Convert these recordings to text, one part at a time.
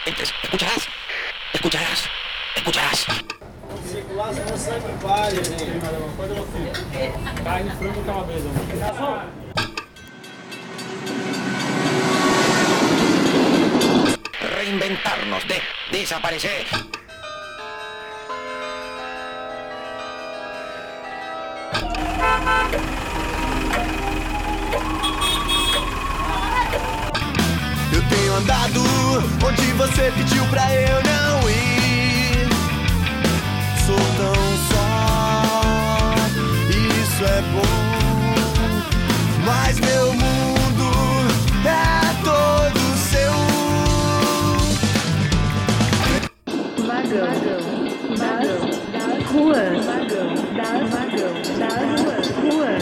Escucharás, escucharás, escucharás. Circulação no sangue palha, gente. Carne, frango e calabresa. Reinventarnos, desaparecer. Eu tenho andado onde você pediu pra eu não ir. Sou tão só, isso é bom. Mas meu mundo é todo seu. Vagão das ruas. Vagão das ruas.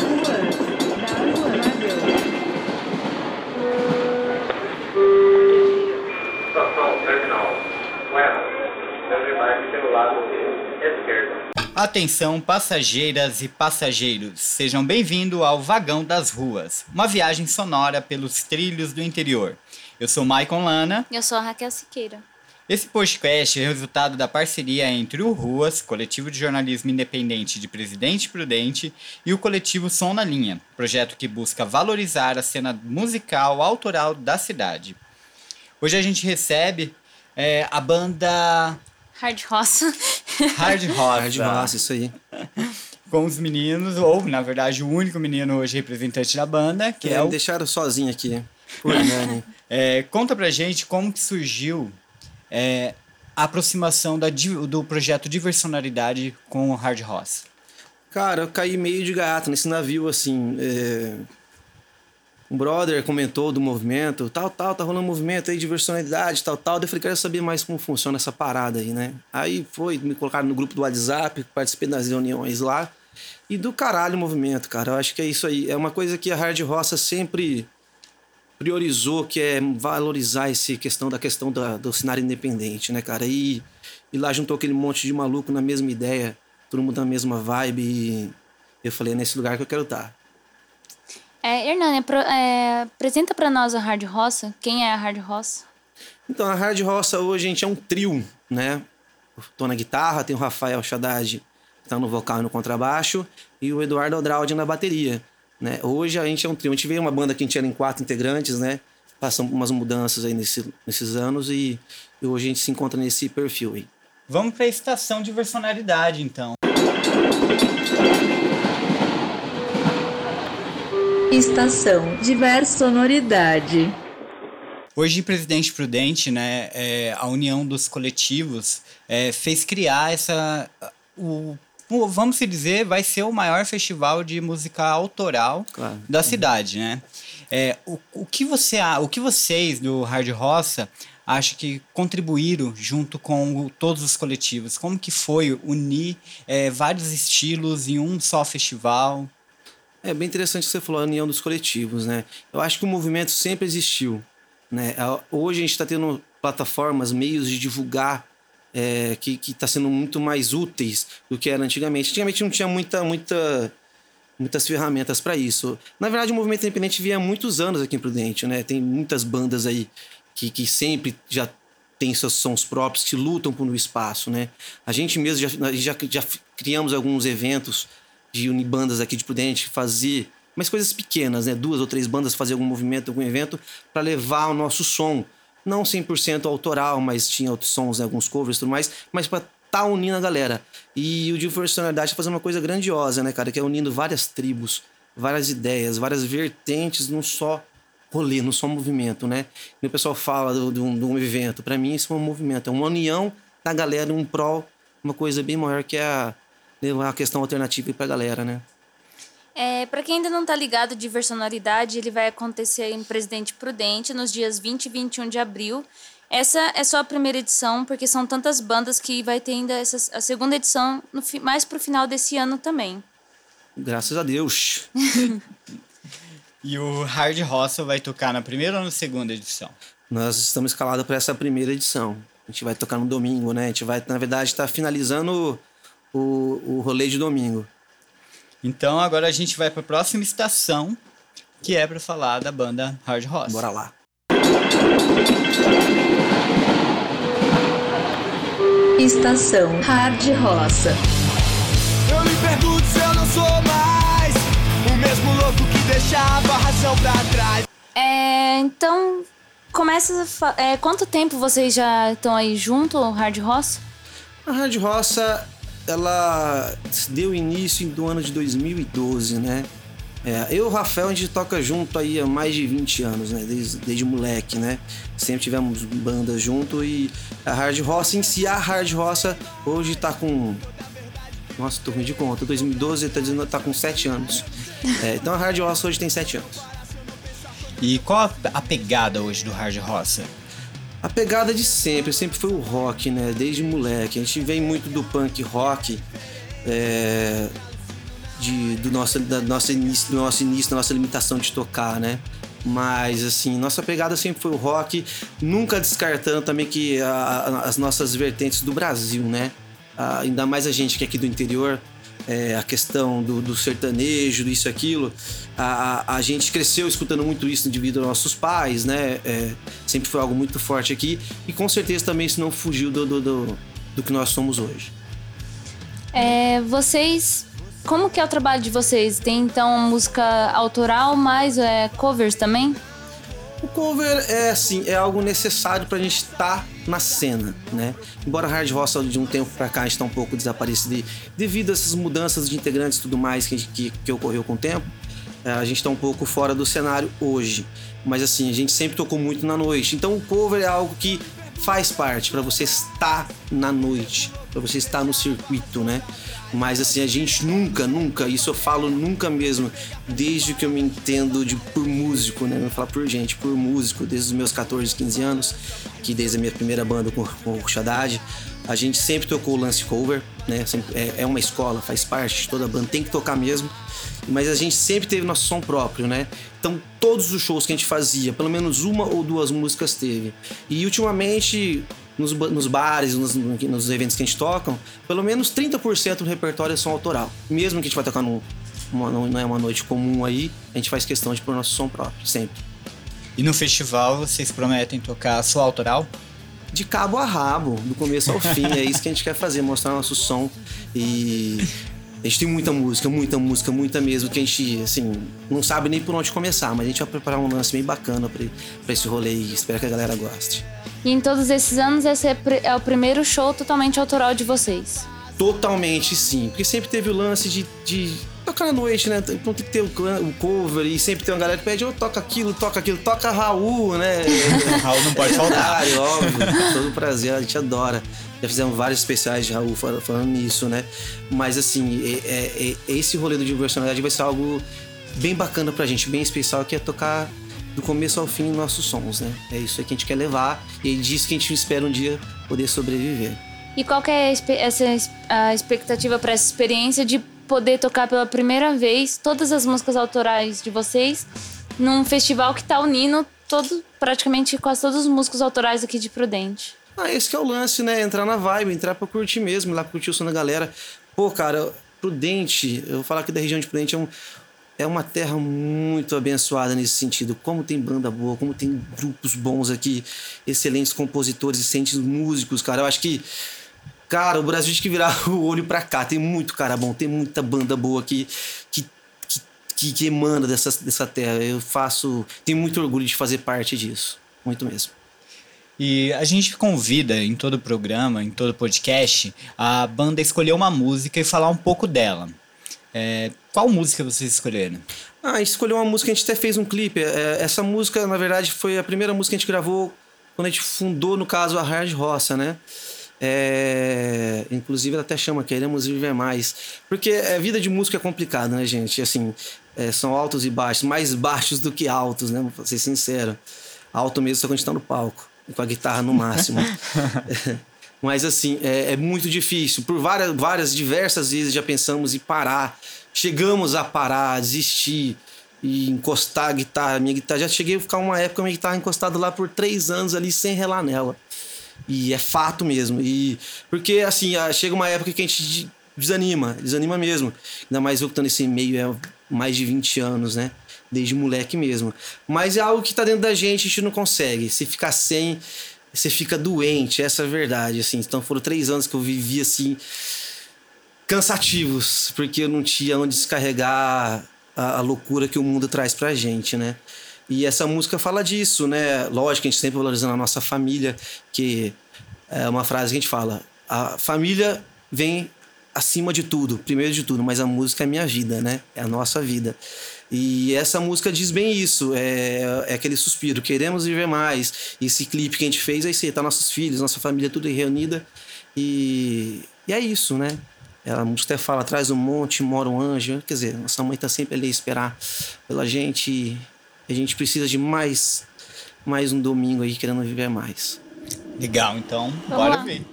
Estação terminal. Bueno, desembarque pelo lado esquerdo. Atenção, passageiras e passageiros, sejam bem-vindos ao Vagão das Ruas, uma viagem sonora pelos trilhos do interior. Eu sou Maicon Lana. Eu sou a Raquel Siqueira. Esse podcast é resultado da parceria entre o Ruas, coletivo de jornalismo independente de Presidente Prudente, e o coletivo Som na Linha, projeto que busca valorizar a cena musical autoral da cidade. Hoje a gente recebe a banda Hard Roça. Hard Roça, isso aí. Com os meninos, ou na verdade o único menino hoje representante da banda, que é o... Deixaram sozinho aqui, por Nani. Conta pra gente como que surgiu a aproximação do projeto Diversionalidade com o Hard Roça. Cara, eu caí meio de gaiato nesse navio, assim. Um brother comentou do movimento, tá rolando um movimento aí, diversionalidade, tal. Daí eu falei, quero saber mais como funciona essa parada aí, né? Aí me colocaram no grupo do WhatsApp, participei das reuniões lá. E do caralho o movimento, cara. Eu acho que é isso aí. É uma coisa que a Hard Roça sempre priorizou, que é valorizar essa questão do cenário independente, né, cara? E lá juntou aquele monte de maluco na mesma ideia, todo mundo na mesma vibe. E eu falei, é nesse lugar que eu quero estar. Hernani, apresenta pra nós a Hard Roça. Quem é a Hard Roça? Então, a Hard Roça hoje a gente é um trio, né? Eu tô na guitarra, tem o Rafael Haddad, que tá no vocal e no contrabaixo, e o Eduardo Aldraudi na bateria, né? Hoje a gente é um trio. A gente veio uma banda que a gente era em 4 integrantes, né? Passamos umas mudanças aí nesses anos e hoje a gente se encontra nesse perfil aí. Vamos pra estação Diversionalidade, então. Estação Diversionalidade. Hoje, Presidente Prudente, né, a união dos coletivos fez criar vamos dizer, vai ser o maior festival de música autoral da cidade, né? O que vocês do Hard Roça acham que contribuíram junto com todos os coletivos? Como que foi unir vários estilos em um só festival? É bem interessante que você falou, a união dos coletivos, né? Eu acho que o movimento sempre existiu, né? Hoje a gente está tendo plataformas, meios de divulgar que está sendo muito mais úteis do que era antigamente. Antigamente não tinha muitas ferramentas para isso. Na verdade, o movimento independente vinha há muitos anos aqui em Prudente, né? Tem muitas bandas aí que sempre já tem seus sons próprios, que lutam por um espaço, né? A gente mesmo já criamos alguns eventos de unir bandas aqui de Prudente, fazer umas coisas pequenas, né? 2 ou 3 bandas fazer algum movimento, algum evento para levar o nosso som, não 100% autoral, mas tinha outros sons, né? Alguns covers e tudo mais, mas para tá unindo a galera. E o Diversionalidade tá fazendo uma coisa grandiosa, né, cara? Que é unindo várias tribos, várias ideias, várias vertentes num só rolê, num só movimento, né? E o pessoal fala de um evento. Para mim, isso é um movimento, é uma união da galera, um prol, uma coisa bem maior que é levar a questão alternativa pra galera, né? Para quem ainda não tá ligado, Diversionalidade, ele vai acontecer em Presidente Prudente nos dias 20 e 21 de abril. Essa é só a primeira edição, porque são tantas bandas que vai ter ainda a segunda edição mais pro final desse ano também. Graças a Deus. E o Hard Roça vai tocar na primeira ou na segunda edição? Nós estamos escalados para essa primeira edição. A gente vai tocar no domingo, né? A gente vai, na verdade, estar finalizando o rolê de domingo. Então agora a gente vai para a próxima estação, que é para falar da banda Hard Roça. Bora lá. Estação Hard Roça. Eu me pergunto se eu não sou mais o mesmo louco que deixava a razão pra trás. Então, quanto tempo vocês já estão aí junto, Hard Roça? A Hard Roça, ela deu início do ano de 2012, né? Eu e o Rafael, a gente toca junto aí há mais de 20 anos, né? Desde moleque, né? Sempre tivemos bandas junto e a Hard Roça em si, a Hard Roça hoje tá com... Nossa, tô ruim de conta. 2012 tá dizendo que tá com 7 anos. Então a Hard Roça hoje tem 7 anos. E qual a pegada hoje do Hard Roça? A pegada de sempre foi o rock, né? Desde moleque. A gente vem muito do punk rock, do nosso início, da nossa limitação de tocar, né? Mas, assim, nossa pegada sempre foi o rock, nunca descartando também que as nossas vertentes do Brasil, né? Ainda mais a gente que é aqui do interior, a questão do sertanejo, disso e aquilo, a gente cresceu escutando muito isso devido aos nossos pais, né? Sempre foi algo muito forte aqui e com certeza também isso não fugiu do que nós somos hoje. Vocês... Como que é o trabalho de vocês? Tem, então, música autoral, mais covers também? O cover é algo necessário pra gente estar na cena, né? Embora a Hard Roça de um tempo pra cá a gente tá um pouco desaparecido devido a essas mudanças de integrantes e tudo mais que ocorreu com o tempo, a gente tá um pouco fora do cenário hoje. Mas assim, a gente sempre tocou muito na noite. Então o cover é algo que faz parte pra você estar na noite, pra você estar no circuito, né? Mas assim, a gente nunca, isso eu falo nunca mesmo, desde que eu me entendo por músico, né? Não vou falar por gente, por músico, desde os meus 14, 15 anos, que desde a minha primeira banda com o Shaddad, a gente sempre tocou o lance cover, né? É uma escola, faz parte de toda a banda, tem que tocar mesmo. Mas a gente sempre teve nosso som próprio, né? Então todos os shows que a gente fazia, pelo menos uma ou duas músicas teve. E ultimamente... Nos bares, nos eventos que a gente toca, pelo menos 30% do repertório é som autoral. Mesmo que a gente vai tocar não é uma noite comum aí, a gente faz questão de pôr nosso som próprio, sempre. E no festival vocês prometem tocar só autoral? De cabo a rabo, do começo ao fim, é isso que a gente quer fazer, mostrar nosso som. E a gente tem muita música mesmo, que a gente, assim, não sabe nem por onde começar, mas a gente vai preparar um lance bem bacana pra esse rolê e espero que a galera goste. E em todos esses anos, esse é o primeiro show totalmente autoral de vocês? Totalmente, sim. Porque sempre teve o lance de tocar à noite, né? Então tem que ter o cover e sempre tem uma galera que pede, toca aquilo, toca Raul, né? Raul não pode faltar. Óbvio, todo prazer, a gente adora. Já fizemos vários especiais de Raul falando nisso, né? Mas assim, esse rolê do Diversionalidade vai ser algo bem bacana pra gente, bem especial, que é tocar do começo ao fim nossos sons, né? É isso aí que a gente quer levar e é disso que a gente espera um dia poder sobreviver. E qual que é a expectativa para essa experiência de poder tocar pela primeira vez todas as músicas autorais de vocês num festival que tá unindo praticamente quase todos os músicos autorais aqui de Prudente? Esse que é o lance, né? Entrar na vibe, entrar pra curtir mesmo, ir lá curtir o som da galera. Pô, cara, Prudente, eu vou falar aqui da região de Prudente, é uma terra muito abençoada nesse sentido. Como tem banda boa, como tem grupos bons aqui, excelentes compositores, excelentes músicos, cara. Eu acho que, cara, o Brasil tem que virar o olho pra cá. Tem muito cara bom, tem muita banda boa aqui que emana dessa terra. Tenho muito orgulho de fazer parte disso. Muito mesmo. E a gente convida em todo programa, em todo podcast, a banda a escolher uma música e falar um pouco dela. Qual música vocês escolheram? A gente escolheu uma música, a gente até fez um clipe. Essa música, na verdade, foi a primeira música que a gente gravou quando a gente fundou, no caso, a Hard Roça, né? Inclusive, ela até chama Queremos Viver Mais. Porque a vida de músico é complicada, né, gente? Assim, são altos e baixos, mais baixos do que altos, né? Pra ser sincero. Alto mesmo só quando a gente tá no palco, com a guitarra no máximo. Mas assim, é muito difícil. Por diversas vezes já pensamos em parar. Chegamos a parar, desistir e encostar a guitarra. Minha guitarra, já cheguei a ficar uma época minha guitarra encostada lá por 3 anos ali sem relar nela. E é fato mesmo. Porque assim, chega uma época que a gente desanima mesmo. Ainda mais eu que tô nesse meio há mais de 20 anos, né? Desde moleque mesmo. Mas é algo que tá dentro da gente, a gente não consegue. Se ficar sem... você fica doente, essa é a verdade, assim. Então foram 3 anos que eu vivi, assim, cansativos, porque eu não tinha onde descarregar a loucura que o mundo traz pra gente, né? E essa música fala disso, né? Lógico que a gente sempre valorizando a nossa família, que é uma frase que a gente fala, a família vem acima de tudo, primeiro de tudo, mas a música é a minha vida, né? É a nossa vida. E essa música diz bem isso, é aquele suspiro, queremos viver mais. E esse clipe que a gente fez, aí você tá nossos filhos, nossa família tudo reunida. E é isso, né? A música até fala, atrás do monte mora um anjo. Quer dizer, nossa mãe tá sempre ali a esperar pela gente. E a gente precisa de mais um domingo aí, querendo viver mais. Legal, então, Vamos bora lá. ver.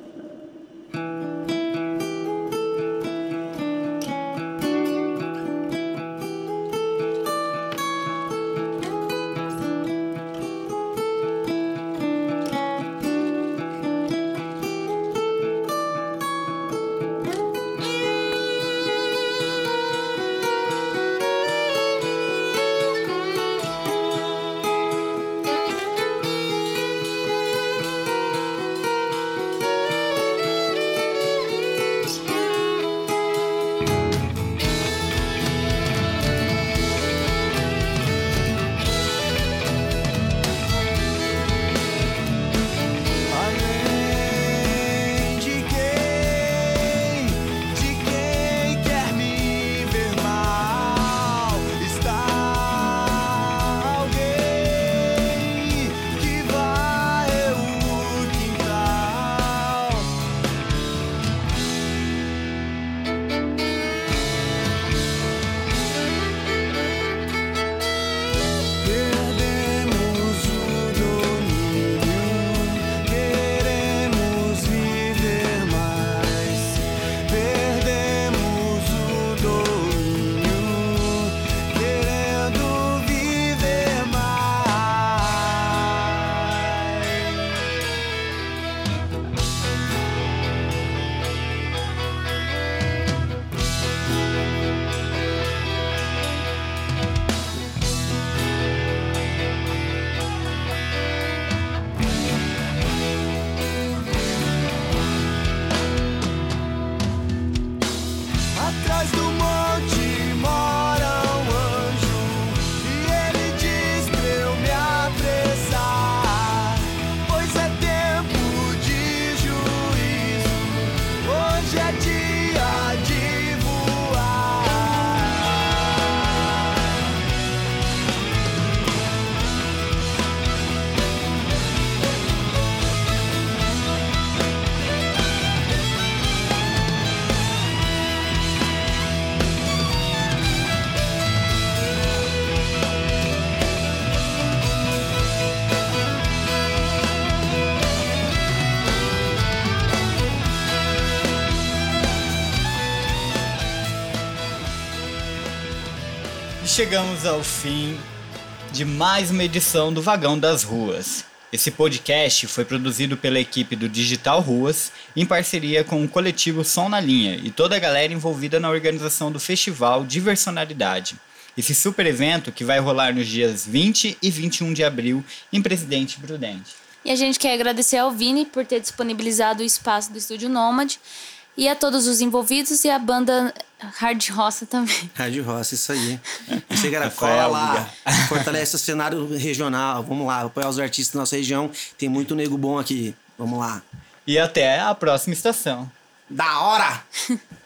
Chegamos ao fim de mais uma edição do Vagão das Ruas. Esse podcast foi produzido pela equipe do Digital Ruas, em parceria com o coletivo Som na Linha e toda a galera envolvida na organização do Festival Diversionalidade. Esse super evento que vai rolar nos dias 20 e 21 de abril em Presidente Prudente. E a gente quer agradecer ao Vini por ter disponibilizado o espaço do Estúdio Nômade e a todos os envolvidos e a banda Hard Roça também. Hard Roça, isso aí. Chega na cola lá, fortalece o cenário regional. Vamos lá, apoiar os artistas da nossa região. Tem muito nego bom aqui. Vamos lá. E até a próxima estação. Da hora!